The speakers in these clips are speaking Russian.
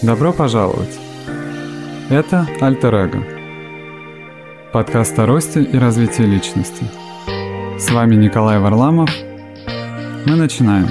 Добро пожаловать! Это Альтер Эго, подкаст о росте и развитии личности. С вами Николай Варламов. Мы начинаем.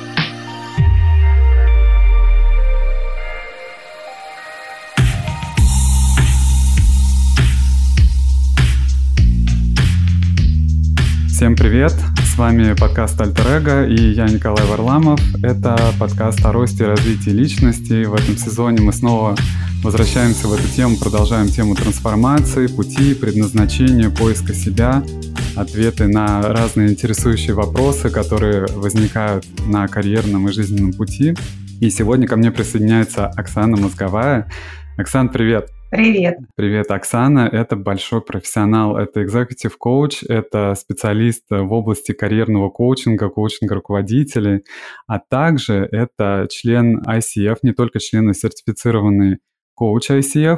Всем привет! С вами подкаст Альтер Эго и я Николай Варламов. Это подкаст о росте и развитии личности. В этом сезоне мы снова возвращаемся в эту тему, продолжаем тему трансформации, пути, предназначения, поиска себя, ответы на разные интересующие вопросы, которые возникают на карьерном и жизненном пути. И сегодня ко мне присоединяется Оксана Мозговая. Оксан, привет! Привет. Привет, Оксана. Это большой профессионал, это executive coach, это специалист в области карьерного коучинга, коучинга руководителей, а также это член ICF, не только член, а сертифицированный коуч ICF,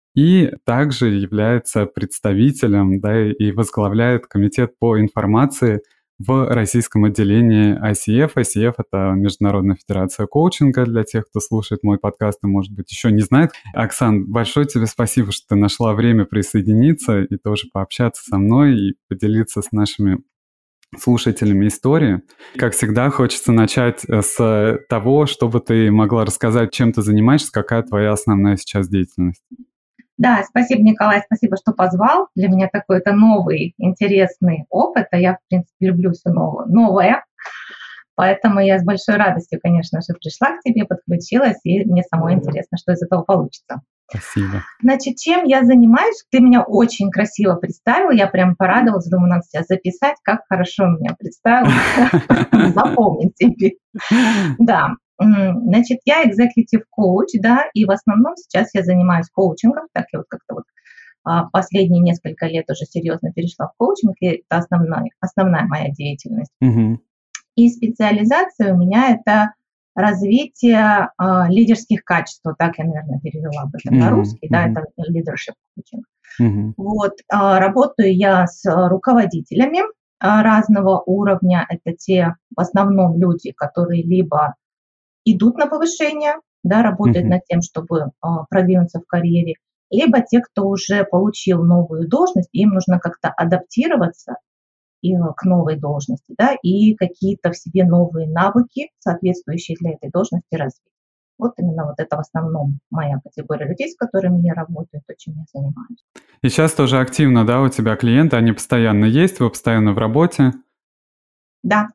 и также является представителем, и возглавляет комитет по информации в российском отделении ICF. ICF — это Международная федерация коучинга, для тех, кто слушает мой подкаст и, может быть, еще не знает. Оксан, большое тебе спасибо, что ты нашла время присоединиться и тоже пообщаться со мной и поделиться с нашими слушателями истории. Как всегда, хочется начать с того, чтобы ты могла рассказать, чем ты занимаешься, какая твоя основная сейчас деятельность. Да, спасибо, Николай, спасибо, что позвал. Для меня такой-то новый, интересный опыт, а я, в принципе, люблю все новое. Поэтому я с большой радостью, конечно же, пришла к тебе, подключилась, и мне самой интересно, что из этого получится. Спасибо. Значит, чем я занимаюсь? Ты меня очень красиво представила, я прям порадовалась, думаю, надо себя записать, как хорошо меня представила, запомнить себе. Да. Значит, я executive coach, да, и в основном сейчас я занимаюсь коучингом, так я вот как-то вот последние несколько лет уже серьезно перешла в коучинг, и это основная моя деятельность. Угу. И специализация у меня это развитие лидерских качеств, вот так я, наверное, перевела об этом на русский, да, это leadership coaching. Вот, работаю я с руководителями разного уровня, это те в основном люди, которые либо идут на повышение, да, работают над тем, чтобы продвинуться в карьере, либо те, кто уже получил новую должность, им нужно как-то адаптироваться к новой должности, да, и какие-то в себе новые навыки, соответствующие для этой должности, развить. Вот именно вот это в основном моя категория людей, с которыми я работаю, то, чем я занимаюсь. И сейчас тоже активно, да, у тебя клиенты, они постоянно есть, вы постоянно в работе? Да.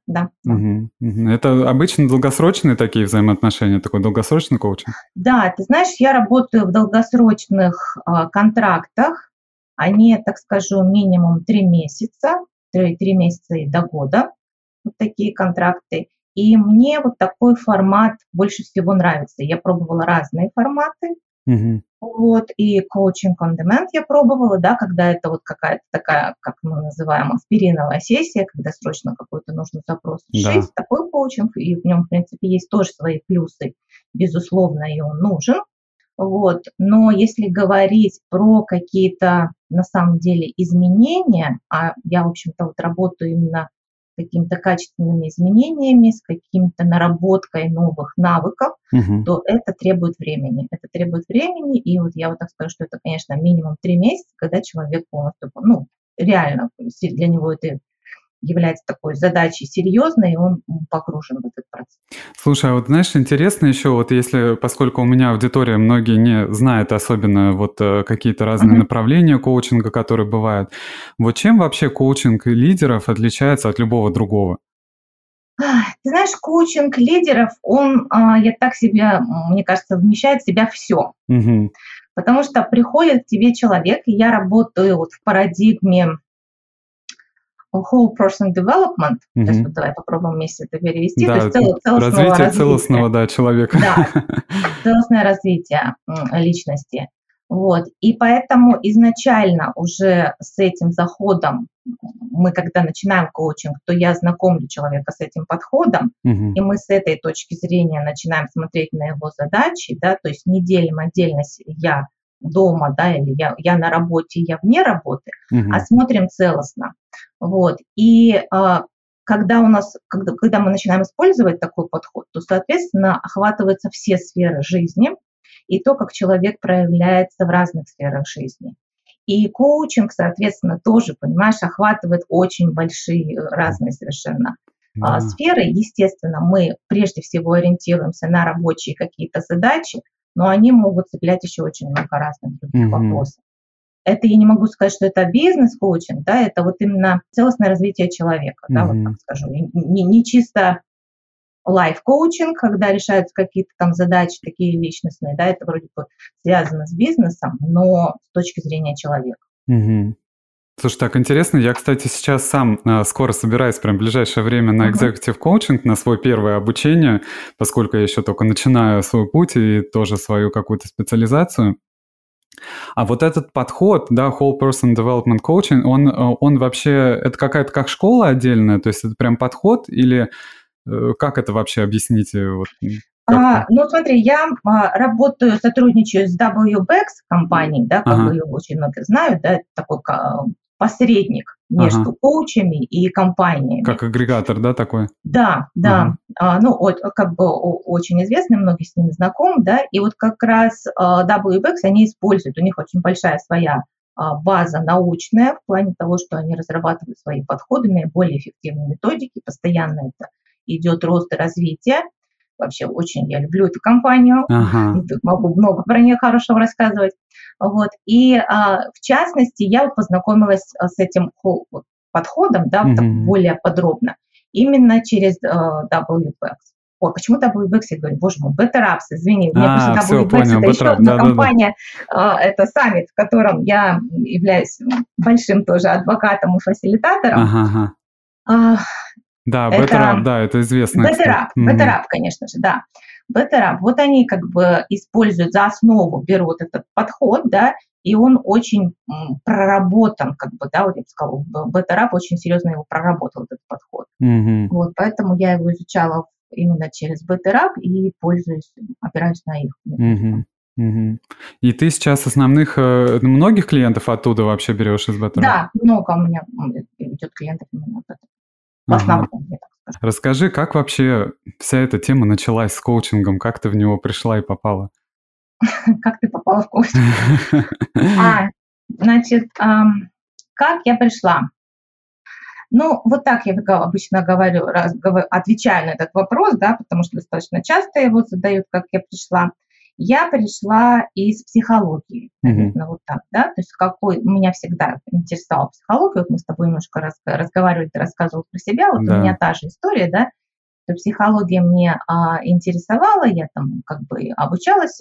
Это обычно долгосрочные такие взаимоотношения, такой долгосрочный коучинг? Да, ты знаешь, я работаю в долгосрочных контрактах. Они, так скажу, минимум 3 месяца, 3 месяца и до года. Вот такие контракты. И мне вот такой формат больше всего нравится. Я пробовала разные форматы. Вот, и коучинг on demand я пробовала, да, когда это вот какая-то такая, как мы называем, аспириновая сессия, когда срочно какой-то нужно запрос решить, да. Такой коучинг, и в нем, в принципе, есть тоже свои плюсы, безусловно, и он нужен. Вот, но если говорить про какие-то, на самом деле, изменения, а я, в общем-то, вот работаю именно с какими-то качественными изменениями, с каким-то наработкой новых навыков, то это требует времени. Это требует времени, и вот я вот так скажу, что это, конечно, минимум 3 месяца, когда человек полностью, реально для него это является такой задачей серьезной, и он погружен в этот процесс. Слушай, а вот знаешь, интересно еще, вот если, поскольку у меня аудитория, многие не знают особенно вот какие-то разные направления коучинга, которые бывают, вот чем вообще коучинг лидеров отличается от любого другого? Ты знаешь, коучинг лидеров, он, я так себе, мне кажется, вмещает в себя все. Потому что приходит к тебе человек, и я работаю вот в парадигме whole person development, то есть вот давай попробуем вместе это перевести, да, то есть развитие целостного человека. Да, целостное развитие личности. Вот. И поэтому изначально уже с этим заходом, мы когда начинаем коучинг, то я знакомлю человека с этим подходом, и мы с этой точки зрения начинаем смотреть на его задачи, да, то есть не делим отдельность я дома, да, или я на работе, я вне работы, а смотрим целостно. Вот. И когда мы начинаем использовать такой подход, то, соответственно, охватываются все сферы жизни, и то, как человек проявляется в разных сферах жизни. И коучинг, соответственно, тоже, понимаешь, охватывает очень большие разные совершенно Да. сферы. Естественно, мы прежде всего ориентируемся на рабочие какие-то задачи, но они могут цеплять еще очень много разных других Мгм. вопросов. Это я не могу сказать, что это бизнес-коучинг, да, это вот именно целостное развитие человека, да, вот так Мгм. скажу. И не чисто лайф-коучинг, когда решаются какие-то там задачи такие личностные, да, это вроде бы связано с бизнесом, но с точки зрения человека. Мгм. Слушай, так интересно. Я, кстати, сейчас сам скоро собираюсь, прям в ближайшее время, на Мгм. executive коучинг, на свое первое обучение, поскольку я еще только начинаю свой путь и тоже свою какую-то специализацию. А вот этот подход, да, whole person development coaching, он вообще, это какая-то как школа отдельная, то есть это прям подход или как это вообще объясните? Вот, как-то. Ну, смотри, я работаю, сотрудничаю с WBEX компанией, да, как бы Ага, ее очень многие знают, да, это такой посредник ага. между коучами и компаниями. Как агрегатор, да, такой? Да, да, Ага. ну, как бы очень известный, многие с ними знакомы, да, и вот как раз WBEX они используют, у них очень большая своя база научная в плане того, что они разрабатывают свои подходы, наиболее эффективные методики, постоянно это идет рост и развитие. Вообще очень я люблю эту компанию, Ага. тут могу много про нее хорошего рассказывать. Вот. И в частности, я вот познакомилась с этим вот подходом, да, так Мгм. более подробно, именно через WPEX. Ой, почему WPEX? Я говорю, боже мой, Better Apps, извини, мне просто Все, WPEX понял, это еще Батрап, одна да-да-да. компания, это Summit, в котором я являюсь большим тоже адвокатом и фасилитатором. Ага, ага. А, Да, Это Батрап, да, это известно, кстати. Better Мгм. Up, конечно же, да. Better Up. Вот они как бы используют за основу, берут этот подход, да, и он очень проработан, как бы, да, вот я бы сказала, Better Up очень серьезно его проработал, этот подход. Мгм. Вот, поэтому я его изучала именно через Better Up и пользуюсь, опираюсь на их методику. Мгм. Мгм. И ты сейчас основных, многих клиентов оттуда вообще берешь из Батрап? Да, много у меня идет клиентов именно от этого. В Ага. основном, я так скажу. Расскажи, как вообще вся эта тема началась с коучингом? Как ты в него пришла и попала? Как ты попала в коучинг? А, значит, как я пришла? Ну, вот так я обычно говорю, отвечаю на этот вопрос, да, потому что достаточно часто его задают, как я пришла. Я пришла из психологии, Мгм. наверное, вот так, да, то есть меня всегда интересовала психология, вот мы с тобой немножко разговаривали, ты рассказывал про себя, вот у меня Да. та же история, да, что психология мне интересовала, я там как бы обучалась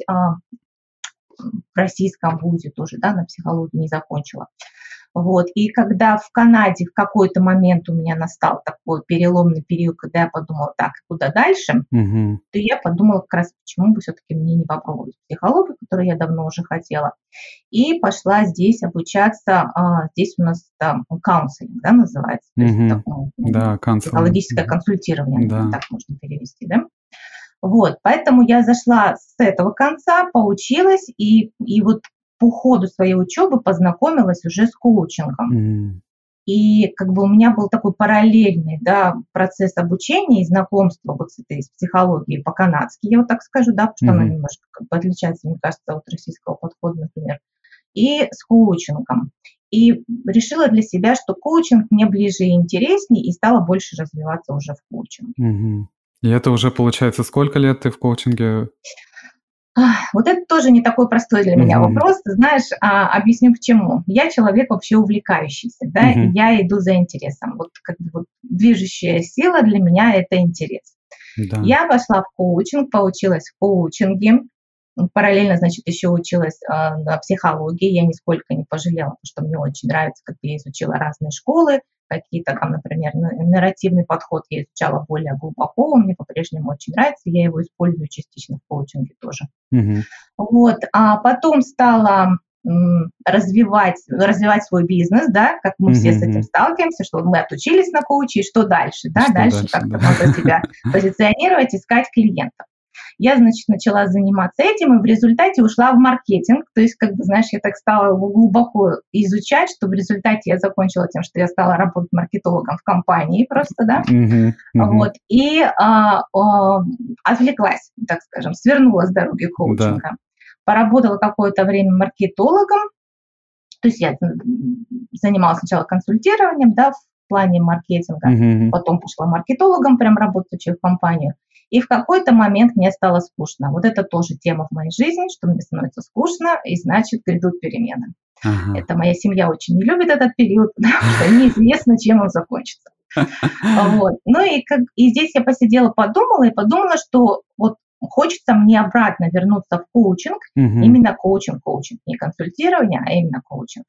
в российском вузе тоже, да, на психологии не закончила. Вот. И когда в Канаде в какой-то момент у меня настал такой переломный период, когда я подумала, так, куда дальше, Мгм. то я подумала как раз, почему бы все-таки мне не попробовать психологию, которую я давно уже хотела. И пошла здесь обучаться, здесь у нас там каунселинг, да, называется, то есть Мгм. такое Да, канцелинг. психологическое консультирование, наверное, Да. так можно перевести, да. Вот, поэтому я зашла с этого конца, поучилась и вот по ходу своей учебы познакомилась уже с коучингом. М. И как бы у меня был такой параллельный, да, процесс обучения и знакомства вот с этой с психологией по-канадски, я вот так скажу, да, потому что она Мгм. немножко как бы отличается, мне кажется, от российского подхода, например, и с коучингом. И решила для себя, что коучинг мне ближе и интереснее, и стала больше развиваться уже в коучинге. Мгм. И это уже получается сколько лет ты в коучинге? Вот это тоже не такой простой для меня Мгм. вопрос. Ты знаешь, объясню почему. Я человек вообще увлекающийся, да, и Мгм. я иду за интересом. Вот как бы вот движущая сила для меня – это интерес. Да. Я пошла в коучинг, поучилась в коучинге, параллельно, значит, еще училась на психологии. Я нисколько не пожалела, потому что мне очень нравится, как я изучила разные школы, какие-то там, например, нарративный подход я изучала более глубоко, он мне по-прежнему очень нравится, я его использую частично в коучинге тоже. Мгм. Вот, а потом стала развивать свой бизнес, да, как мы Мгм. все с этим Мгм. сталкиваемся, что мы отучились на коуче, и что дальше, И да, что дальше дальше, как-то да? надо себя позиционировать, искать клиентов. Я, значит, начала заниматься этим, и в результате ушла в маркетинг, то есть, как бы, знаешь, я так стала его глубоко изучать, что в результате я закончила тем, что я стала работать маркетологом в компании просто, да, Мгм. Мгм. вот, и отвлеклась, так скажем, свернула с дороги Да. коучинга. Поработала какое-то время маркетологом, то есть я занималась сначала консультированием, да, в плане маркетинга, потом пошла маркетологом, прям работать в компанию. И в какой-то момент мне стало скучно. Вот это тоже тема в моей жизни, что мне становится скучно, и значит грядут перемены. Это моя семья очень не любит этот период, потому что неизвестно, чем он закончится. Вот. Ну и здесь я посидела, подумала, что вот хочется мне обратно вернуться в коучинг, именно коучинг, не консультирование, а именно коучинг.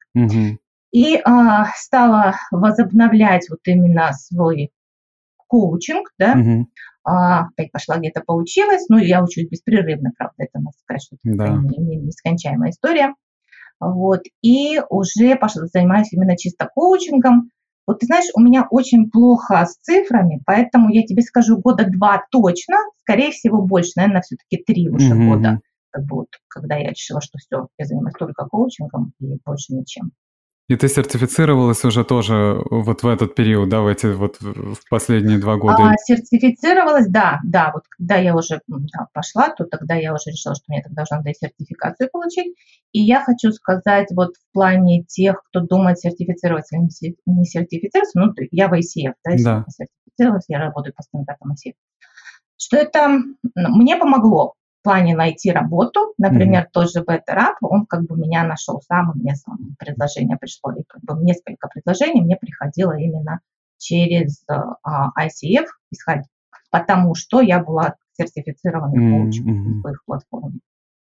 И стала возобновлять вот именно свой коучинг, да. Опять пошла где-то поучилась, ну, я учусь беспрерывно, правда, это, надо сказать, что это нескончаемая история. Вот, и уже занимаюсь именно чисто коучингом. Вот ты знаешь, у меня очень плохо с цифрами, поэтому я тебе скажу, 2 года точно, скорее всего, больше, наверное, все-таки 3 уже года, как бы вот, когда я решила, что все, я занимаюсь только коучингом и больше ничем. И ты сертифицировалась уже тоже вот в этот период, да, в последние 2 года? Сертифицировалась, да, вот когда я уже пошла, то тогда я уже решила, что мне тогда надо и сертификацию получить. И я хочу сказать, вот в плане тех, кто думает, сертифицироваться или не сертифицироваться, ну, я в ICF, да, если я сертифицировалась, я работаю по стандартам ICF, что это мне помогло в плане найти работу, например, тот же BetterUp, он как бы меня нашел сам, мне сам предложение пришло, и как бы несколько предложений мне приходило именно через ICF исходить, потому что я была сертифицированной коучем в их платформе.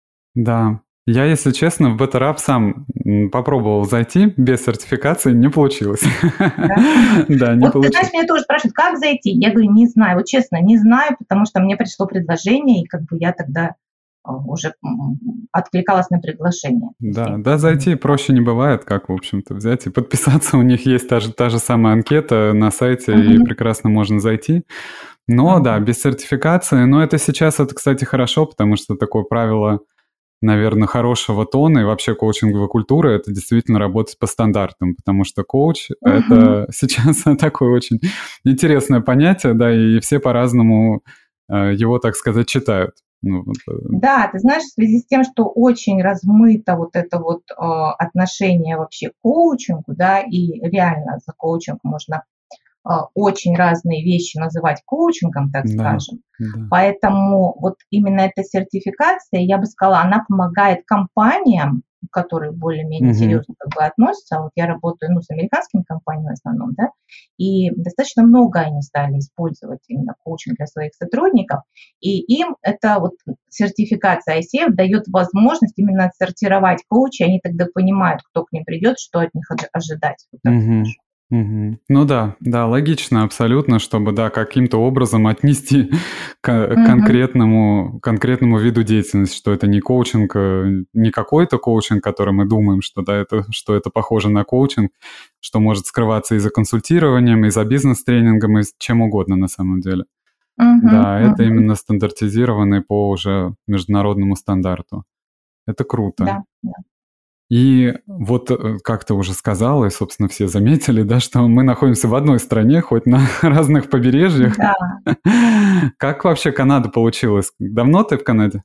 Да. Я, если честно, в BetterUp сам попробовал зайти без сертификации, не получилось. Да, не получилось. Ты знаешь, меня тоже спрашивают, как зайти? Я говорю, не знаю, вот честно, не знаю, потому что мне пришло предложение, и как бы я тогда уже откликалась на приглашение. Да, зайти проще не бывает, как, в общем-то, взять и подписаться. У них есть та же самая анкета на сайте, и прекрасно можно зайти. Но да, без сертификации, но это сейчас, кстати, хорошо, потому что такое правило, наверное, хорошего тона и вообще коучинговой культуры — это действительно работать по стандартам, потому что коуч — это сейчас такое очень интересное понятие, да, и все по-разному его, так сказать, читают. Да, ты знаешь, в связи с тем, что очень размыто вот это вот отношение вообще к коучингу, да, и реально за коучинг можно очень разные вещи называть коучингом, так скажем. Поэтому вот именно эта сертификация, я бы сказала, она помогает компаниям, которые более-менее серьезно как бы относятся. Вот я работаю, с американскими компаниями в основном, да, и достаточно много они стали использовать именно коучинг для своих сотрудников, и им эта вот сертификация ICF дает возможность именно отсортировать коучей, они тогда понимают, кто к ним придет, что от них ожидать. Вот так скажу. Ну да, логично абсолютно, чтобы, да, каким-то образом отнести к конкретному виду деятельности, что это не коучинг, не какой-то коучинг, который мы думаем, что это похоже на коучинг, что может скрываться и за консультированием, и за бизнес-тренингом, и чем угодно на самом деле. Да, это именно стандартизированный по уже международному стандарту. Это круто. Да. И вот, как ты уже сказала, и, собственно, все заметили, да, что мы находимся в одной стране, хоть на разных побережьях. Да. Как вообще Канада получилась? Давно ты в Канаде?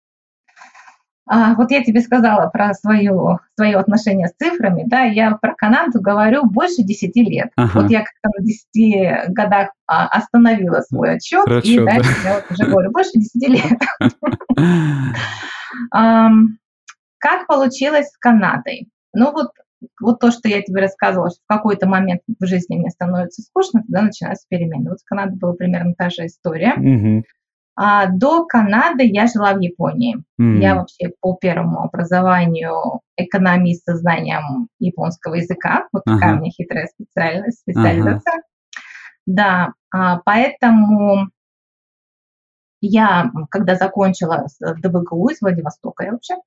Вот я тебе сказала про свое отношение с цифрами, да, я про Канаду говорю больше 10 лет. Вот я как-то на 10 годах остановила свой отчет, и дальше я вот уже говорю больше 10 лет. Как получилось с Канадой? Ну вот то, что я тебе рассказывала, что в какой-то момент в жизни мне становится скучно, тогда начинаются перемены. Вот с Канадой была примерно та же история. До Канады я жила в Японии. Я вообще по первому образованию экономист со знанием японского языка. Вот такая у меня хитрая специализация. Да, поэтому я, когда закончила ДВГУ из Владивостока, я вообще,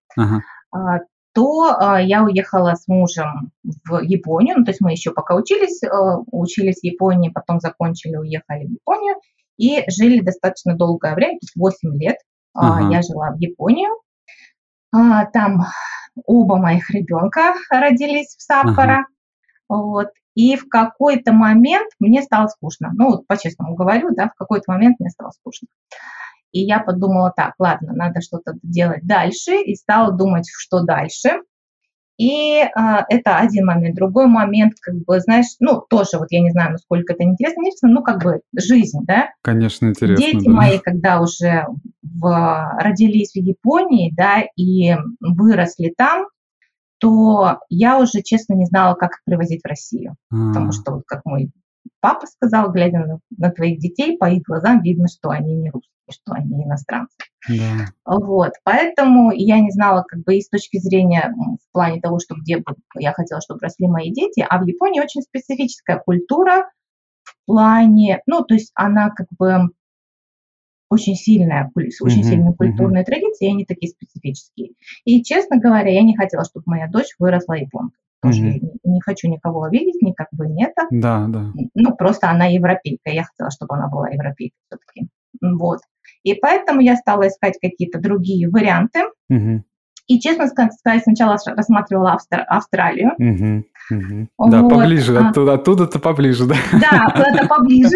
то я уехала с мужем в Японию. Ну, то есть мы еще пока учились в Японии, потом закончили, уехали в Японию и жили достаточно долгое время, то есть 8 лет я жила в Японию. Там оба моих ребенка родились в Саппоро. Вот. И в какой-то момент мне стало скучно. Ну, вот по-честному говорю, да, в какой-то момент мне стало скучно. И я подумала, так, ладно, надо что-то делать дальше, и стала думать, что дальше. И это один момент. Другой момент, как бы, знаешь, ну, тоже вот я не знаю, насколько это интересно, ну, как бы жизнь, да. Конечно, интересно, Дети да. мои, когда уже родились в Японии, да, и выросли там, то я уже, честно, не знала, как их привозить в Россию. Потому что, вот как мой папа сказал, глядя на твоих детей, по их глазам видно, что они не русские, что они иностранцы. Да. Вот, поэтому я не знала, как бы и с точки зрения в плане того, что где бы я хотела, чтобы росли мои дети, а в Японии очень специфическая культура в плане, ну, то есть она как бы очень сильная, очень сильные культурные традиции, и они такие специфические. И, честно говоря, я не хотела, чтобы моя дочь выросла японкой. Тоже я не хочу никого обидеть, никак бы не это. Да, да. Ну, просто она европейка. Я хотела, чтобы она была европейкой все-таки. Вот. И поэтому я стала искать какие-то другие варианты. И, честно сказать, сначала рассматривала Австралию. Да, Вот. поближе, оттуда-то поближе, да? Да, куда-то поближе.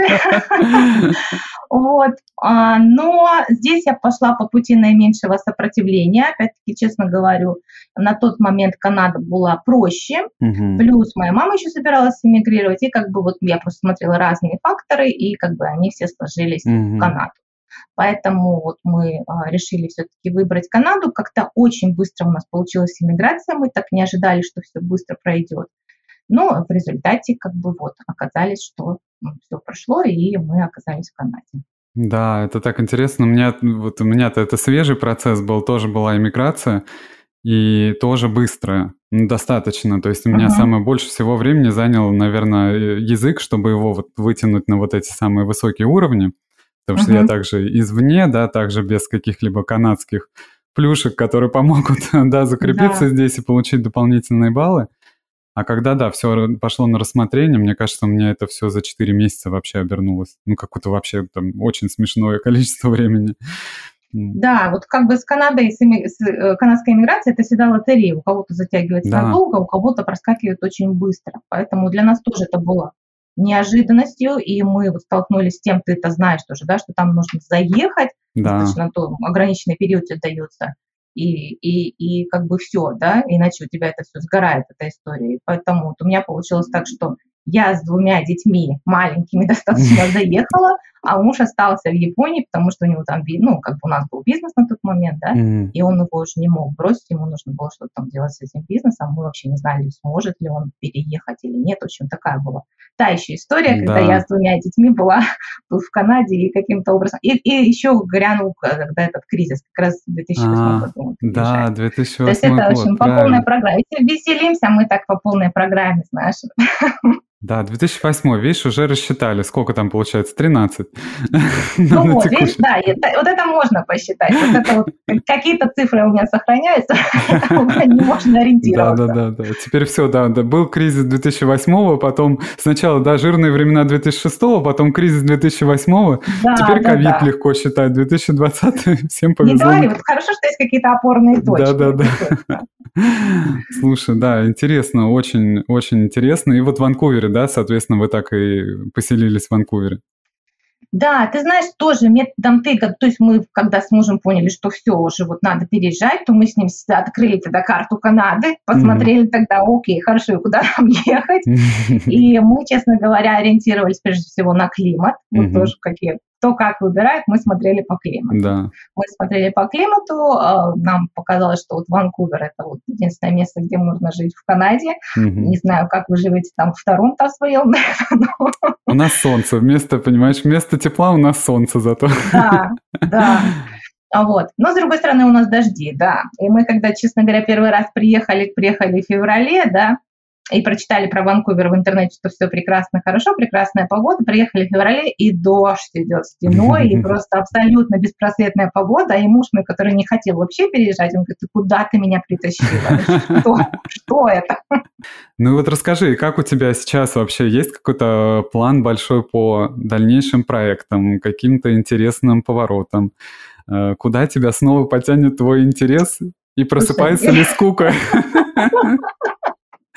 Вот. Но здесь я пошла по пути наименьшего сопротивления. Опять-таки, честно говорю, на тот момент Канада была проще. Плюс моя мама еще собиралась эмигрировать. И как бы вот я просто смотрела разные факторы, и как бы они все сложились в Канаду. Поэтому вот мы решили все-таки выбрать Канаду. Как-то очень быстро у нас получилась иммиграция. Мы так не ожидали, что все быстро пройдет. Но в результате как бы вот оказались, что все прошло, и мы оказались в Канаде. Да, это так интересно. У меня-то это свежий процесс был, тоже была иммиграция, и тоже быстрая, достаточно. То есть у меня самое больше всего времени занял, наверное, язык, чтобы его вот вытянуть на вот эти самые высокие уровни. Потому что я также извне, да, также без каких-либо канадских плюшек, которые помогут, да, закрепиться здесь и получить дополнительные баллы. А когда, да, все пошло на рассмотрение, мне кажется, у меня это все за 4 месяца вообще обернулось. Ну, какое-то вообще там очень смешное количество времени. Да, вот как бы с Канадой, канадской иммиграцией это всегда лотерея. У кого-то затягивается надолго, у кого-то проскакивает очень быстро. Поэтому для нас тоже это было неожиданностью, и мы вот столкнулись с тем, ты это знаешь тоже, да, что там нужно заехать, достаточно ограниченный период тебе дается, и как бы все, да, иначе у тебя это все сгорает, эта история. И поэтому вот у меня получилось так, что я с 2 детьми маленькими достаточно заехала, а муж остался в Японии, потому что у него там, ну, как бы у нас был бизнес на тот момент, да, и он его уже не мог бросить, ему нужно было что-то там делать с этим бизнесом, мы вообще не знали, сможет ли он переехать или нет, в общем, такая была та еще история, когда я с 2 детьми была тут в Канаде и каким-то образом, и еще грянул, когда этот кризис, как раз в 2008 году. Да, 2008 год, то есть это очень по полной программе, если веселимся, мы так по полной программе, знаешь. Да, 2008, видишь, уже рассчитали, сколько там получается, 13. Ну вот, видишь, да, вот это можно посчитать, вот это вот какие-то цифры у меня сохраняются, не можно ориентироваться. Да. Теперь все, да, был кризис 2008, потом сначала, да, жирные времена 2006, потом кризис 2008, теперь ковид легко считать, 2020, всем повезло. Не говори, вот хорошо, что есть какие-то опорные точки. Да. Слушай, да, интересно, очень, очень интересно. И вот в Ванкувере, да, соответственно, вы так и поселились в Ванкувере. Да, ты знаешь, тоже методом тыка, то есть мы, когда с мужем поняли, что все, уже вот надо переезжать, то мы с ним открыли тогда карту Канады, посмотрели тогда, окей, хорошо, куда нам ехать, и мы, честно говоря, ориентировались прежде всего на климат, вот тоже кто как выбирает, мы смотрели по климату. Да. Мы смотрели по климату, нам показалось, что вот Ванкувер – это вот единственное место, где можно жить в Канаде. Не знаю, как вы живете там в Торонто своем. У нас солнце, вместо тепла у нас солнце зато. Да. Вот. Но, с другой стороны, у нас дожди, да. И мы, когда, честно говоря, первый раз приехали в феврале, да, и прочитали про Ванкувер в интернете, что все прекрасно, хорошо, прекрасная погода, приехали в феврале, и дождь идет стеной, и просто абсолютно беспросветная погода, и муж мой, который не хотел вообще переезжать, он говорит, ты куда ты меня притащила? Что это? Ну вот расскажи, как у тебя сейчас вообще есть какой-то план большой по дальнейшим проектам, каким-то интересным поворотам? Куда тебя снова потянет твой интерес? И просыпается ли скука?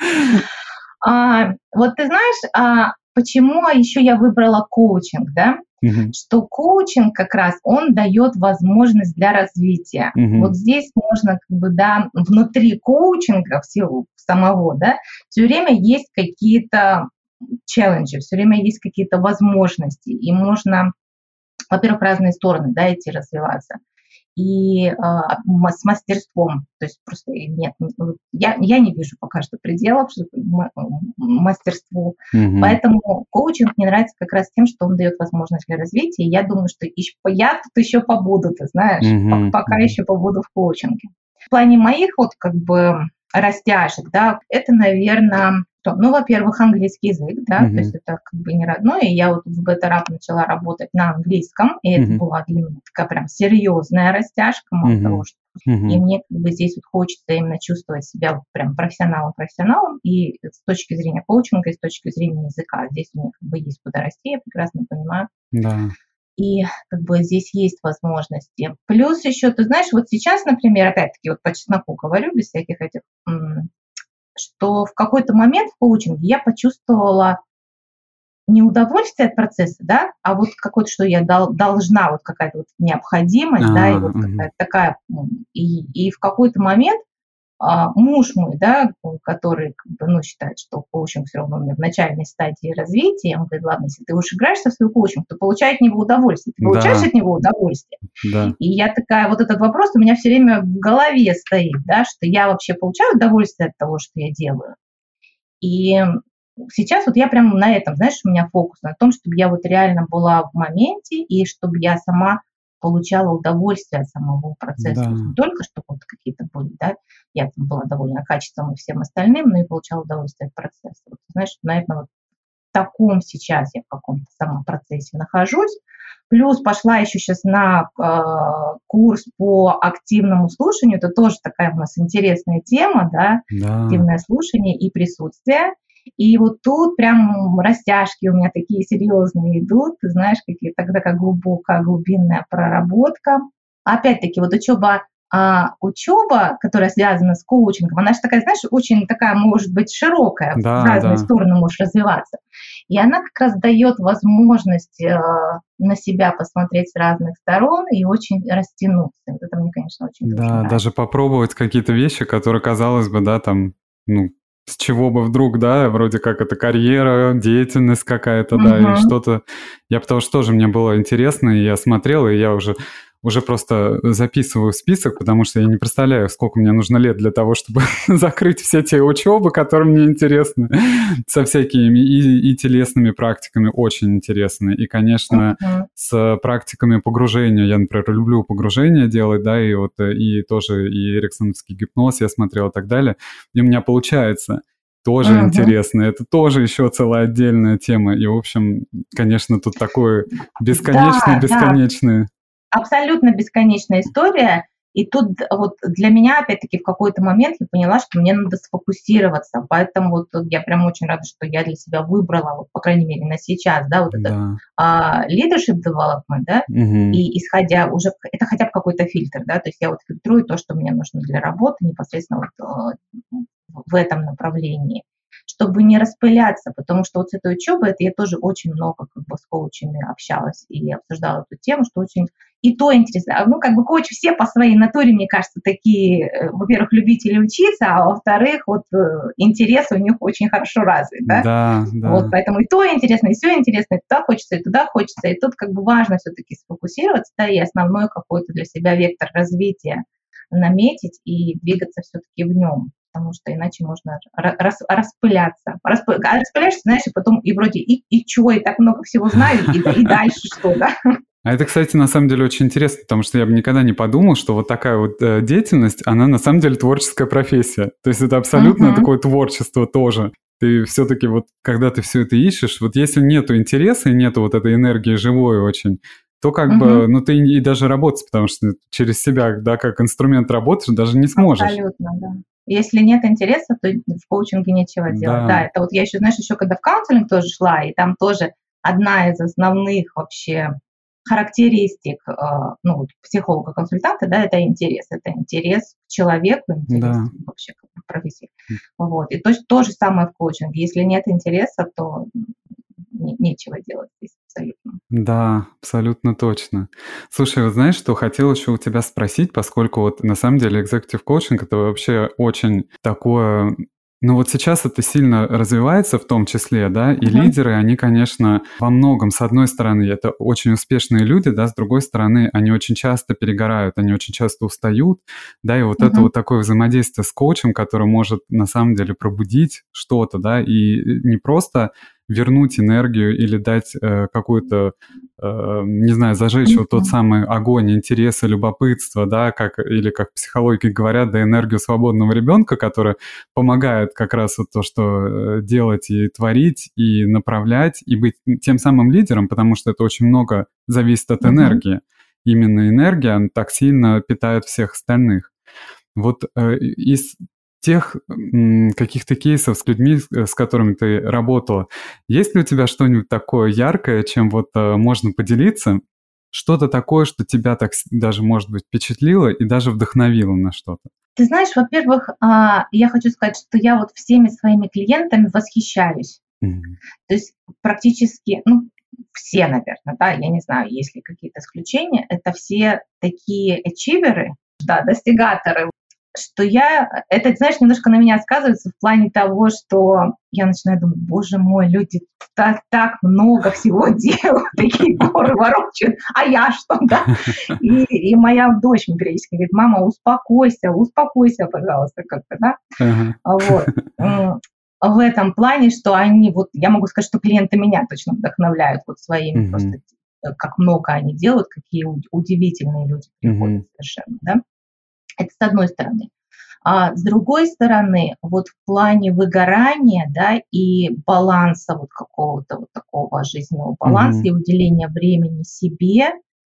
Вот ты знаешь, почему еще я выбрала коучинг, да? Мгм. что коучинг как раз, он дает возможность для развития. Вот Мгм. здесь можно, как бы, да, внутри коучинга всего самого, да, все время есть какие-то челленджи, все время есть какие-то возможности, и можно, во-первых, в разные стороны, да, идти развиваться. И с мастерством, то есть просто нет, я не вижу пока что пределов мастерству, Мгм. поэтому коучинг мне нравится как раз тем, что он дает возможность для развития, и я думаю, что я тут еще побуду, ты знаешь, Мгм. пока Мгм. еще побуду в коучинге. В плане моих вот как бы растяжек, да, это, наверное, ну, во-первых, английский язык, да, то есть Мгм. это как бы не родной, и я вот в бета-рап начала работать на английском, и это Мгм. была для меня такая прям серьезная растяжка, мало того, Мгм. что и Мгм. мне как бы здесь вот хочется именно чувствовать себя вот прям профессионалом, и с точки зрения коучинга, и с точки зрения языка. Здесь у меня как бы есть куда расти, я прекрасно понимаю. Да. И как бы здесь есть возможности. Плюс еще, ты знаешь, вот сейчас, например, опять-таки вот по чесноку говорю, без всяких этих, что в какой-то момент в коучинге я почувствовала не удовольствие от процесса, да, а вот какое-то, что я должна, вот какая-то вот необходимость, да, и вот Мгм. какая-то такая, и в какой-то момент муж мой, да, который как бы, ну, считает, что коучинг все равно у меня в начальной стадии развития, он говорит, ладно, если ты уж играешься в свой коучинг, то получай от него удовольствие. Ты получаешь Да, от него удовольствие? да. И я такая, вот этот вопрос у меня все время в голове стоит, да, что я вообще получаю удовольствие от того, что я делаю. И сейчас вот я прям на этом, знаешь, у меня фокус на том, чтобы я вот реально была в моменте и чтобы я сама получала удовольствие от самого процесса. Да. То есть не только, чтобы вот какие-то были, да, я там была довольна качеством и всем остальным, но и получала удовольствие от процесса. Вот, знаешь, наверное, вот в таком сейчас я в каком-то самом процессе нахожусь. Плюс пошла еще сейчас на курс по активному слушанию. Это тоже такая у нас интересная тема, да, Да. активное слушание и присутствие. И вот тут прям растяжки у меня такие серьезные идут, ты знаешь, какие-то такая глубокая, глубинная проработка. Опять-таки, вот учеба, которая связана с коучингом, она же такая, знаешь, очень такая, может быть, широкая, в Да, разные да. стороны можешь развиваться. И она как раз дает возможность на себя посмотреть с разных сторон и очень растянуться. Вот это мне, конечно, очень тоже Да, нравится. даже попробовать какие-то вещи, которые, казалось бы, да, там, ну, с чего бы вдруг, да, вроде как это карьера, деятельность какая-то, да, и Мгм. что-то. Я потому что тоже мне было интересно, и я смотрел, и я уже просто записываю в список, потому что я не представляю, сколько мне нужно лет для того, чтобы закрыть все те учебы, которые мне интересны, со всякими и телесными практиками очень интересны. И, конечно, Мгм. с практиками погружения. Я, например, люблю погружение делать, да, и вот и тоже и эриксоновский гипноз я смотрел и так далее. И у меня получается. Тоже Мгм. интересно. Это тоже еще целая отдельная тема. И, в общем, конечно, тут такое Да, да, бесконечный-бесконечный. абсолютно бесконечная история. И тут вот для меня, опять-таки, в какой-то момент я поняла, что мне надо сфокусироваться. Поэтому вот тут я прям очень рада, что я для себя выбрала, вот, по крайней мере, на сейчас, да, вот этот Да. leadership development, да, Мгм. и исходя уже, это хотя бы какой-то фильтр, да, то есть я вот фильтрую то, что мне нужно для работы непосредственно вот, в этом направлении, чтобы не распыляться, потому что вот с этой учебой, это я тоже очень много как бы с коучами общалась и обсуждала эту тему, что очень и то интересно. Ну, как бы коучи все по своей натуре, мне кажется, такие, во-первых, любители учиться, а во-вторых, вот интерес у них очень хорошо развит, да. Да, Вот, да. поэтому и то интересно, и все интересно, и туда хочется, и туда хочется. И тут как бы важно все-таки сфокусироваться, да, и основной какой-то для себя вектор развития наметить и двигаться все-таки в нем, потому что иначе можно распыляться. А распыляешься, знаешь, и потом и вроде и чё, и так много всего знаю, и дальше что, да? А это, кстати, на самом деле очень интересно, потому что я бы никогда не подумал, что вот такая вот деятельность, она на самом деле творческая профессия. То есть это абсолютно Мгм. такое творчество тоже. Ты все-таки вот, когда ты все это ищешь, вот если нету интереса и нету вот этой энергии живой очень, то как Мгм. бы, ну ты и даже работать, потому что через себя, да, как инструмент работаешь, даже не сможешь. Абсолютно, да. Если нет интереса, то в коучинге нечего делать. Да, Да. это вот я еще, знаешь, еще когда в каунселинг тоже шла, и там тоже одна из основных вообще характеристик, ну, вот психолога-консультанта, да, это интерес. Это интерес к человеку, интерес Да. вообще к профессии. Вот. И то же самое в коучинге. Если нет интереса, то нечего делать здесь абсолютно. Да, абсолютно точно. Слушай, вот знаешь, что хотел еще у тебя спросить, поскольку вот на самом деле executive coaching это вообще очень такое, ну вот сейчас это сильно развивается в том числе, да, и Мгм. лидеры, они, конечно, во многом, с одной стороны, это очень успешные люди, да, с другой стороны, они очень часто перегорают, они очень часто устают, да, и вот это Мгм. вот такое взаимодействие с коучем, которое может на самом деле пробудить что-то, да, и не просто вернуть энергию или дать какую-то, не знаю, зажечь вот тот Мгм. самый огонь интереса, любопытства, да, как, или как психологи говорят, да, энергию свободного ребенка, которая помогает как раз вот то, что делать и творить, и направлять, и быть тем самым лидером, потому что это очень много зависит от Мгм. энергии. Именно энергия, она так сильно питает всех остальных. Вот из тех каких-то кейсов с людьми, с которыми ты работала, есть ли у тебя что-нибудь такое яркое, чем вот можно поделиться? Что-то такое, что тебя так даже, может быть, впечатлило и даже вдохновило на что-то? Ты знаешь, во-первых, я хочу сказать, что я вот всеми своими клиентами восхищаюсь. Мгм. То есть практически, ну, все, наверное, да, я не знаю, есть ли какие-то исключения, это все такие ачиверы, да, достигаторы, что это, знаешь, немножко на меня сказывается в плане того, что я начинаю думать, боже мой, люди так много всего делают, такие горы ворочают, а я что, да? И моя дочь мне периодически говорит, мама, успокойся, пожалуйста, как-то, да? Ага. Вот. В этом плане, что они, вот я могу сказать, что клиенты меня точно вдохновляют вот своими просто, Мгм. как много они делают, какие удивительные люди приходят Мгм. совершенно, да. Это с одной стороны. А с другой стороны, вот в плане выгорания, да, и баланса вот какого-то вот такого жизненного баланса Мгм. и уделения времени себе,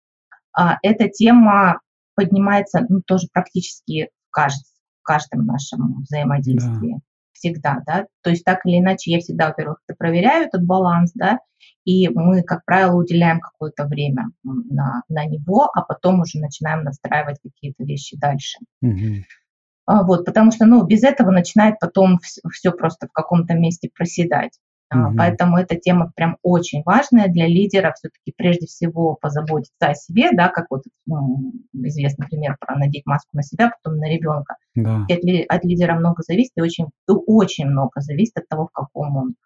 эта тема поднимается, ну, тоже практически в каждом нашем Да. взаимодействии. Всегда, да. То есть так или иначе я всегда, во-первых, это проверяю, этот баланс, да, и мы, как правило, уделяем какое-то время на него, а потом уже начинаем настраивать какие-то вещи дальше. Мгм. Вот, потому что, ну, без этого начинает потом все просто в каком-то месте проседать. Мгм. Поэтому эта тема прям очень важная для лидера. Все таки прежде всего позаботиться о себе, да, как вот, известный пример про надеть маску на себя, потом на ребенка. Да. И от лидера много зависит, и очень много зависит от того, в каком он,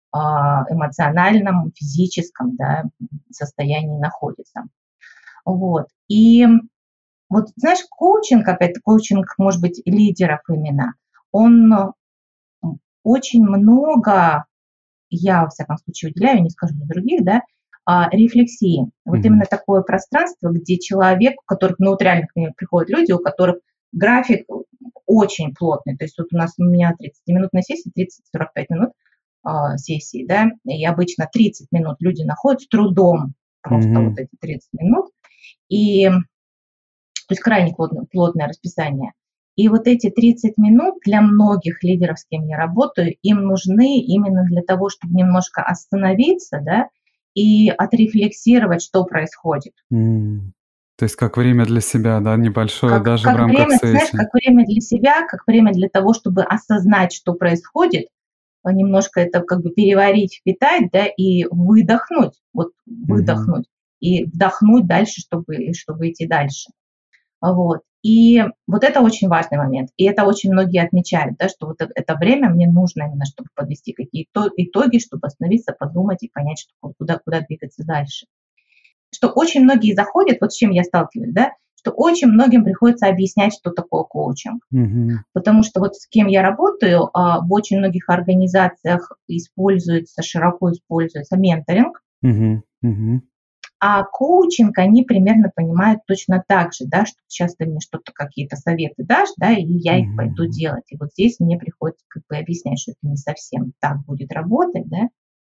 эмоциональном, физическом, да, состоянии находится. Вот. И вот знаешь, коучинг, опять коучинг, может быть, лидеров именно, он очень много, я во всяком случае уделяю, не скажу для других, да, рефлексии. Вот Мгм. именно такое пространство, где человек, у которых, ну вот реально к мне приходят люди, у которых график очень плотный. То есть вот у меня 30-минутная сессия, 30-45 минут сессии, да, и обычно 30 минут люди находят с трудом, просто вот Мгм. эти 30 минут. И то есть крайне плотное расписание. И вот эти 30 минут для многих лидеров, с кем я работаю, им нужны именно для того, чтобы немножко остановиться, да, и отрефлексировать, что происходит. М. То есть как время для себя, да, небольшое, даже в Как рамках время, ты знаешь, сессии. как время для себя, как время для того, чтобы осознать, что происходит, немножко это как бы переварить, впитать, да, и выдохнуть, вот Мгм. выдохнуть, и вдохнуть дальше, чтобы идти дальше. Вот. И вот это очень важный момент. И это очень многие отмечают, да, что вот это время мне нужно именно, чтобы подвести какие-то итоги, чтобы остановиться, подумать и понять, что куда двигаться дальше. Что очень многие заходят, вот с чем я сталкиваюсь, да, что очень многим приходится объяснять, что такое коучинг. Мгм. Потому что вот с кем я работаю, в очень многих организациях широко используется менторинг, Мгм. Мгм. а коучинг они примерно понимают точно так же, да, что сейчас ты мне что-то, какие-то советы дашь, да, и я их пойду Мгм. делать. И вот здесь мне приходится как бы объяснять, что это не совсем так будет работать, да.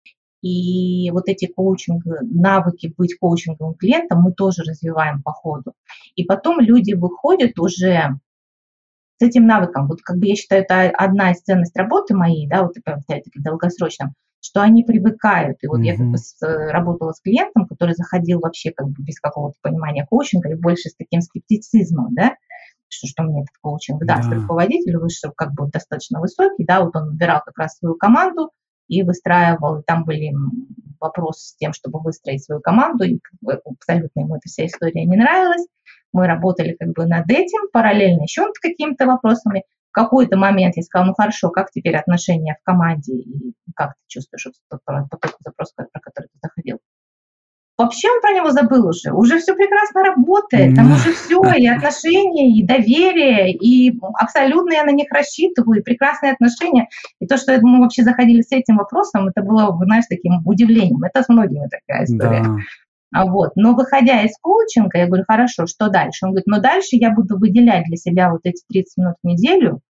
И вот эти навыки быть коучинговым клиентом мы тоже развиваем по ходу. И потом люди выходят уже с этим навыком. Вот как бы я считаю, это одна из ценностей работы моей, да, вот опять-таки долгосрочном, что они привыкают. И вот я как бы Мгм. работала с клиентом, который заходил вообще как бы без какого-то понимания коучинга и больше с таким скептицизмом, да, что мне этот коучинг даст. Да. Руководитель вышел как бы достаточно высокий, да, вот он выбирал как раз свою команду и выстраивал, и там были вопрос с тем, чтобы выстроить свою команду, и как бы абсолютно ему эта вся история не нравилась. Мы работали как бы над этим, параллельно еще над какими-то вопросами. В какой-то момент я сказала, ну хорошо, как теперь отношения в команде, и как ты чувствуешь тот запрос, про который ты заходил? Вообще он про него забыл уже. Уже все прекрасно работает. Там уже все, и отношения, и доверие, и абсолютно я на них рассчитываю, и прекрасные отношения. И то, что мы вообще заходили с этим вопросом, это было, знаешь, таким удивлением. Это с многими такая история. Да. Вот. Но выходя из коучинга, я говорю, хорошо, что дальше? Он говорит, ну дальше я буду выделять для себя вот эти 30 минут в неделю,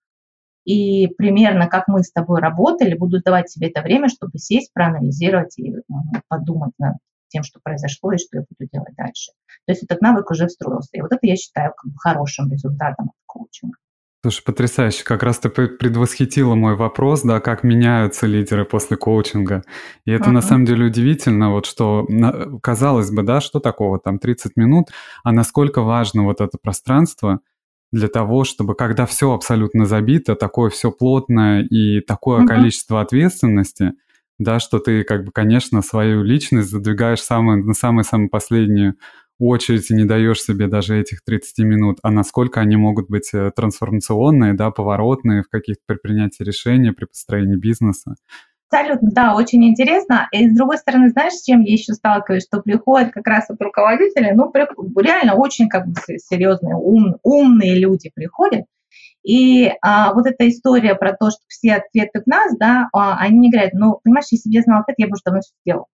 и примерно как мы с тобой работали, буду давать себе это время, чтобы сесть, проанализировать и подумать над тем, что произошло, и что я буду делать дальше. То есть этот навык уже встроился. И вот это я считаю как бы хорошим результатом коучинга. Слушай, потрясающе. Как раз ты предвосхитила мой вопрос, да, как меняются лидеры после коучинга. И это на самом деле удивительно, вот что, казалось бы, да, что такого, там 30 минут, а насколько важно вот это пространство для того, чтобы, когда все абсолютно забито, такое все плотное и такое количество ответственности, да, что ты, как бы, конечно, свою личность задвигаешь на самую-самую последнюю очередь и не даешь себе даже этих 30 минут, а насколько они могут быть трансформационные, да, поворотные в каких-то при принятии решений, при построении бизнеса. Абсолютно, да, очень интересно. И с другой стороны, знаешь, с чем я еще сталкиваюсь, что приходят как раз вот руководители, ну, реально очень как бы серьезные, умные люди приходят, и вот эта история про то, что все ответы в нас, да, они мне говорят, ну, понимаешь, если бы я знала ответ, я бы уже давно все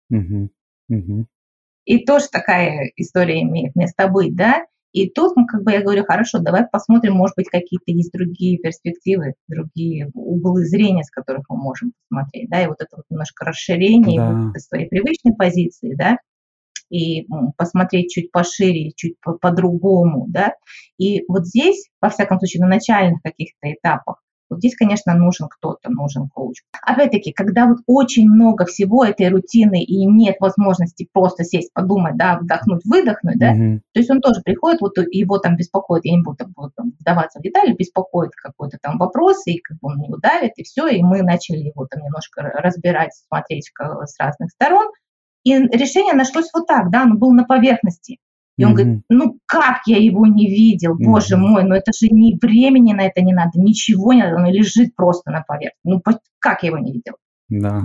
сделал. И тоже такая история имеет место быть, да. И тут, как бы я говорю, хорошо, давай посмотрим, может быть, какие-то есть другие перспективы, другие углы зрения, с которых мы можем посмотреть, да, и вот это вот немножко расширение своей привычной позиции, да, и посмотреть чуть пошире, чуть по-другому, да. И вот здесь, во всяком случае, на начальных каких-то этапах, вот здесь, конечно, нужен кто-то, нужен коуч. Опять-таки, когда вот очень много всего этой рутины и нет возможности просто сесть, подумать, да, вдохнуть, выдохнуть, да, то есть он тоже приходит, вот его там беспокоит, я не буду вдаваться в детали, беспокоит какой-то там вопрос, и как бы он его давит, и все, и мы начали его там немножко разбирать, смотреть с разных сторон, и решение нашлось вот так, да, оно было на поверхности. И он говорит, ну как я его не видел, боже мой, ну это же ни времени на это не надо, ничего не надо, оно лежит просто на поверхности. Ну как я его не видел? Да?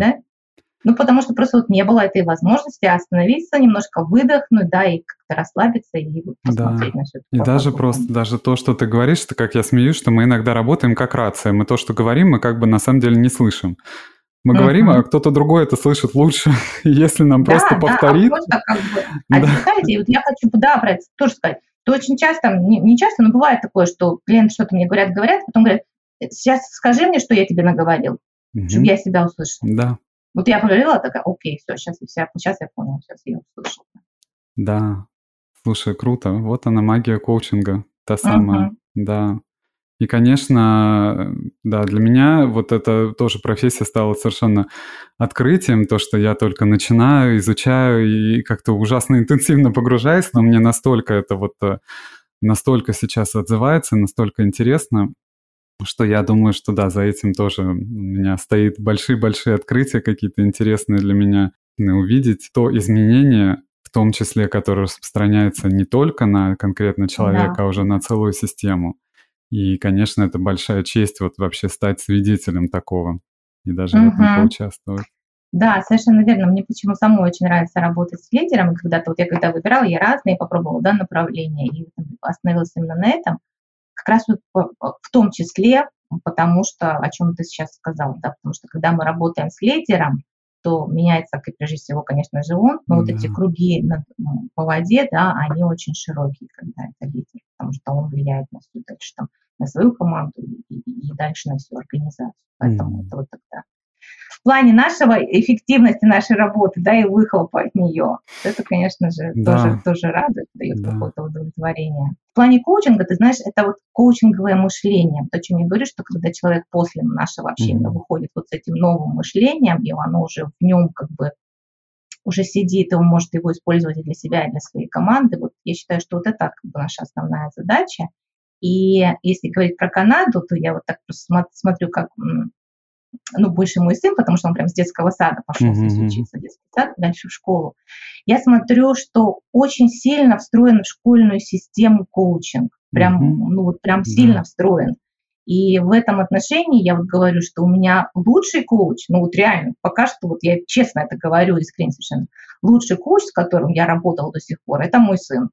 Ну потому что просто вот не было этой возможности остановиться, немножко выдохнуть, да, и как-то расслабиться и вот посмотреть на все это. И даже то, что ты говоришь, что, как я смеюсь, что мы иногда работаем как рация, мы то, что говорим, мы как бы на самом деле не слышим. Мы говорим, а кто-то другой это слышит лучше, если нам просто повторит. Да, просто как бы. Знаете, вот я хочу, про это тоже сказать, что очень часто, не часто, но бывает такое, что клиенты что-то мне говорят, потом говорят, сейчас скажи мне, что я тебе наговорил, чтобы я себя услышала. Да. Вот я поговорила, такая, окей, все, сейчас я понял, сейчас я услышала. Да, слушай, круто. Вот она магия коучинга, та самая, да. И, конечно, да, для меня вот эта тоже профессия стала совершенно открытием, то, что я только начинаю, изучаю и как-то ужасно интенсивно погружаюсь, но мне настолько это вот, настолько сейчас отзывается, настолько интересно, что я думаю, что да, за этим тоже у меня стоит большие-большие открытия какие-то интересные для меня, увидеть то изменение, в том числе, которое распространяется не только на конкретно человека, а уже на целую систему. И, конечно, это большая честь вот вообще стать свидетелем такого и даже в этом поучаствовать. Да, совершенно верно. Мне почему самой очень нравится работать с лидером. Когда-то вот я когда выбирала, я разные попробовала, да, направления и остановилась именно на этом. Как раз вот в том числе, потому что, о чем ты сейчас сказал, да, потому что когда мы работаем с лидером, то меняется, прежде всего, конечно же, он, но вот эти круги по воде, да, они очень широкие, когда это лидер, потому что он влияет на всю дальше, там, на свою команду и дальше на всю организацию. Поэтому это вот тогда. В плане эффективности нашей работы, да, и выхлопа от нее, это, конечно же, тоже радует, дает какое-то удовлетворение. В плане коучинга, ты знаешь, это вот коучинговое мышление. То, о чем я говорю, что когда человек после нашего общения выходит вот с этим новым мышлением, и оно уже в нем как бы уже сидит, и он может его использовать и для себя, и для своей команды. Вот я считаю, что вот это как бы наша основная задача. И если говорить про Канаду, то я вот так просто смотрю, как ну, больше мой сын, потому что он прям с детского сада пошел здесь учиться, в детский сад, дальше в школу. Я смотрю, что очень сильно встроен в школьную систему коучинг. Прям, ну, вот прям сильно встроен. И в этом отношении я вот говорю, что у меня лучший коуч, ну вот реально, пока что, вот я честно это говорю, искренне совершенно, лучший коуч, с которым я работала до сих пор, это мой сын.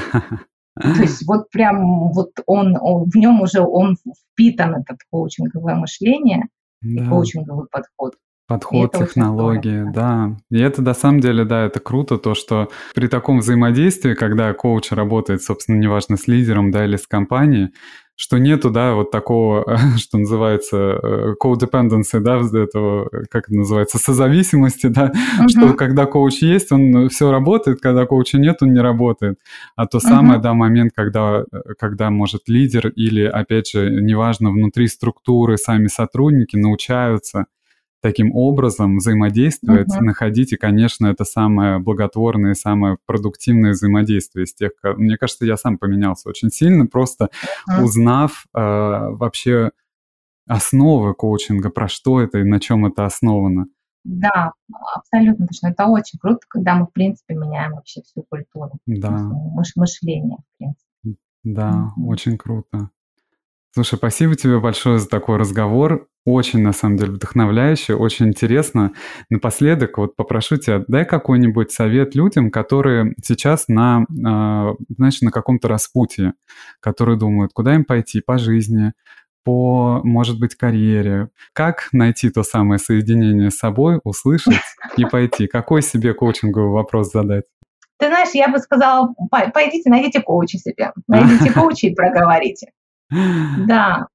То есть вот прям вот он в нем уже он впитан, этот коучинговое мышление и коучинговый подход. Подход, технологии, да. И это на самом деле, да, это круто, то, что при таком взаимодействии, когда коуч работает, собственно, неважно, с лидером, да, или с компанией, что нету, да, вот такого, что называется, codependency, да, этого, как это называется, созависимости, да, что когда коуч есть, он все работает, когда коуча нет, он не работает. А то самое, да, момент, когда может лидер или, опять же, неважно, внутри структуры сами сотрудники научаются таким образом взаимодействовать, находить, и, конечно, это самое благотворное, самое продуктивное взаимодействие из тех, мне кажется, я сам поменялся очень сильно, просто узнав вообще основы коучинга, про что это и на чем это основано. Да, абсолютно точно. Это очень круто, когда мы, в принципе, меняем вообще всю культуру, мышление, в принципе. Да, очень круто. Слушай, спасибо тебе большое за такой разговор. Очень, на самом деле, вдохновляюще, очень интересно. Напоследок, вот попрошу тебя, дай какой-нибудь совет людям, которые сейчас знаешь, на каком-то распутье, которые думают, куда им пойти по жизни, по, может быть, карьере. Как найти то самое соединение с собой, услышать и пойти? Какой себе коучинговый вопрос задать? Ты знаешь, я бы сказала, пойдите, найдите коуча себе. Найдите коуча и проговорите. Да,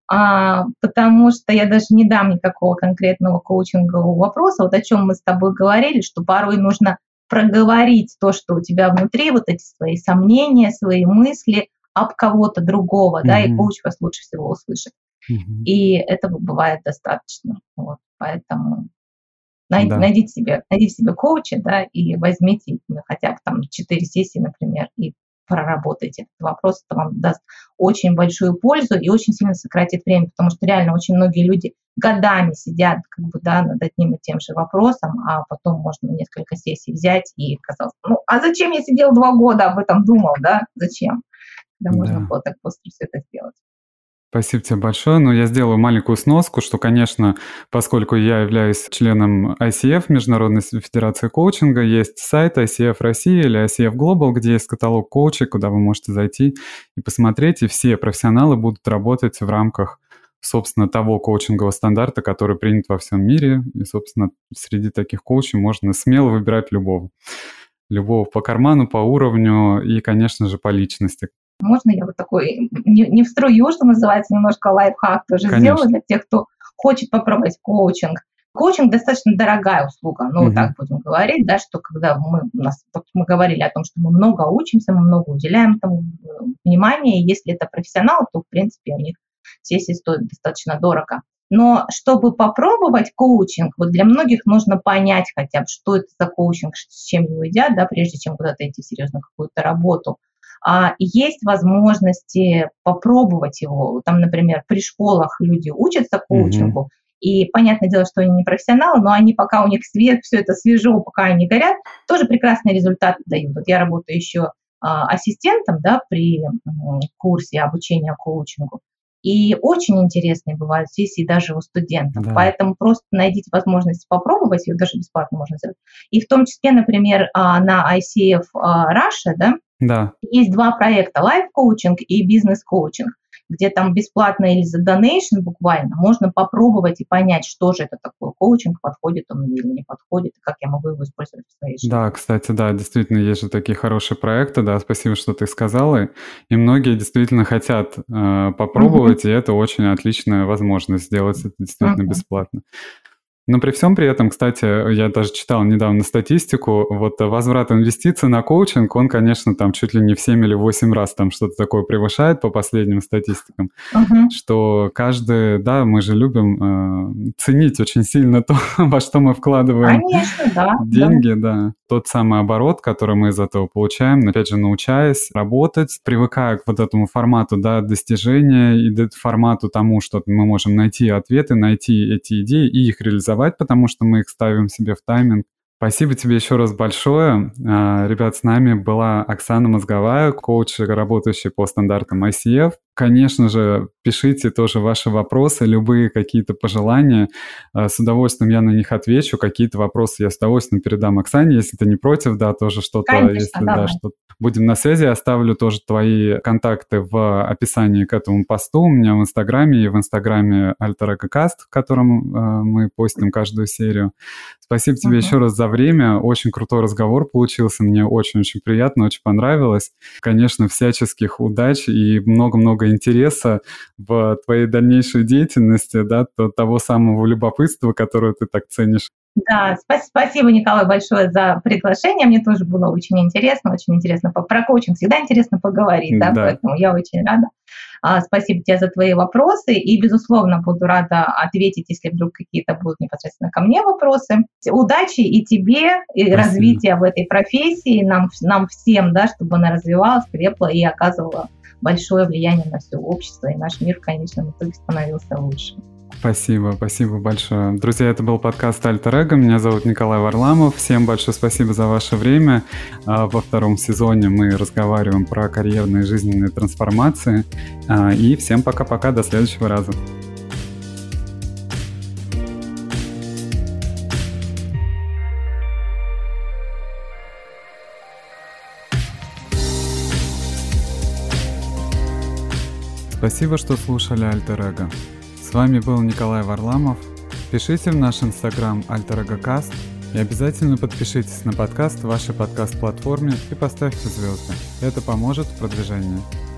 потому что я даже не дам никакого конкретного коучингового вопроса. Вот о чем мы с тобой говорили, что порой нужно проговорить то, что у тебя внутри, вот эти свои сомнения, свои мысли об кого-то другого, да, и коуч вас лучше всего услышит. И этого бывает достаточно. Вот, поэтому найдите себе коуча, да, и возьмите хотя бы там 4 сессии, например, и проработайте этот вопрос, это вам даст очень большую пользу и очень сильно сократит время, потому что реально очень многие люди годами сидят как бы, да, над одним и тем же вопросом, а потом можно несколько сессий взять и казалось, ну, а зачем я сидел 2 года об этом думал, да, зачем? Когда можно было так быстро все это сделать. Спасибо тебе большое. Но я сделаю маленькую сноску, что, конечно, поскольку я являюсь членом ICF, Международной Федерации Коучинга, есть сайт ICF России или ICF Global, где есть каталог коучей, куда вы можете зайти и посмотреть, и все профессионалы будут работать в рамках, собственно, того коучингового стандарта, который принят во всем мире. И, собственно, среди таких коучей можно смело выбирать любого. Любого по карману, по уровню и, конечно же, по личности. Можно я вот такой не в струю, что называется, немножко лайфхак тоже сделаю для тех, кто хочет попробовать коучинг. Коучинг достаточно дорогая услуга, ну, так будем говорить, да, что когда мы говорили о том, что мы много учимся, мы много уделяем тому внимания, и если это профессионал, то, в принципе, у них сессии стоят достаточно дорого. Но чтобы попробовать коучинг, вот для многих нужно понять хотя бы, что это за коучинг, с чем его едят, да, прежде чем куда-то идти в серьезную какую-то работу. Есть возможности попробовать его. Там, например, при школах люди учатся коучингу, и понятное дело, что они не профессионалы, но они пока у них все это свежо, пока они горят, тоже прекрасные результаты дают. Вот я работаю еще ассистентом, да, при курсе обучения коучингу. И очень интересные бывают сессии даже у студентов. Да. Поэтому просто найдите возможность попробовать, ее даже бесплатно можно сделать. И в том числе, например, на ICF Russia, да, есть 2 проекта: лайф-коучинг и бизнес-коучинг, где там бесплатно или за донейшн буквально можно попробовать и понять, что же это такое коучинг, подходит он мне или не подходит, и как я могу его использовать в своей жизни. Да, кстати, да, действительно, есть же такие хорошие проекты, да, спасибо, что ты сказала, и многие действительно хотят попробовать, и это очень отличная возможность сделать это действительно бесплатно. Но при всем при этом, кстати, я даже читал недавно статистику, вот возврат инвестиций на коучинг, он, конечно, там чуть ли не в 7 или 8 раз там что-то такое превышает по последним статистикам, что каждый, да, мы же любим ценить очень сильно то, во что мы вкладываем деньги, да. Тот самый оборот, который мы из этого получаем, опять же, научаясь работать, привыкая к вот этому формату, да, достижения и формату тому, что мы можем найти ответы, найти эти идеи и их реализовать, потому что мы их ставим себе в тайминг. Спасибо тебе еще раз большое. Ребят, с нами была Оксана Мозговая, коуч, работающий по стандартам ICF. Конечно же, пишите тоже ваши вопросы, любые какие-то пожелания. С удовольствием я на них отвечу. Какие-то вопросы я с удовольствием передам Оксане, если ты не против, да, тоже что-то. Конечно, если да, что будем на связи. Я оставлю тоже твои контакты в описании к этому посту. У меня в Инстаграме и в Инстаграме Alter Ego Cast, в котором мы постим каждую серию. Спасибо тебе еще раз за время. Очень крутой разговор получился. Мне очень-очень приятно, очень понравилось. Конечно, всяческих удач и много-много интереса в твоей дальнейшей деятельности, да, того самого любопытства, которое ты так ценишь. Да, спасибо, Николай, большое за приглашение. Мне тоже было очень интересно про коучинг всегда интересно поговорить, да, поэтому я очень рада. Спасибо тебе за твои вопросы, и, безусловно, буду рада ответить, если вдруг какие-то будут непосредственно ко мне вопросы. Удачи и тебе, и развития в этой профессии, нам всем, да, чтобы она развивалась, крепла и оказывала большое влияние на все общество, и наш мир в конечном итоге становился лучше. Спасибо большое. Друзья, это был подкаст Alter Ego. Меня зовут Николай Варламов. Всем большое спасибо за ваше время. Во втором сезоне мы разговариваем про карьерные и жизненные трансформации. И всем пока-пока, до следующего раза. Спасибо, что слушали Alter Ego. С вами был Николай Варламов. Пишите в наш Инстаграм Alter Ego Cast и обязательно подпишитесь на подкаст в вашей подкаст-платформе и поставьте звезды. Это поможет в продвижении.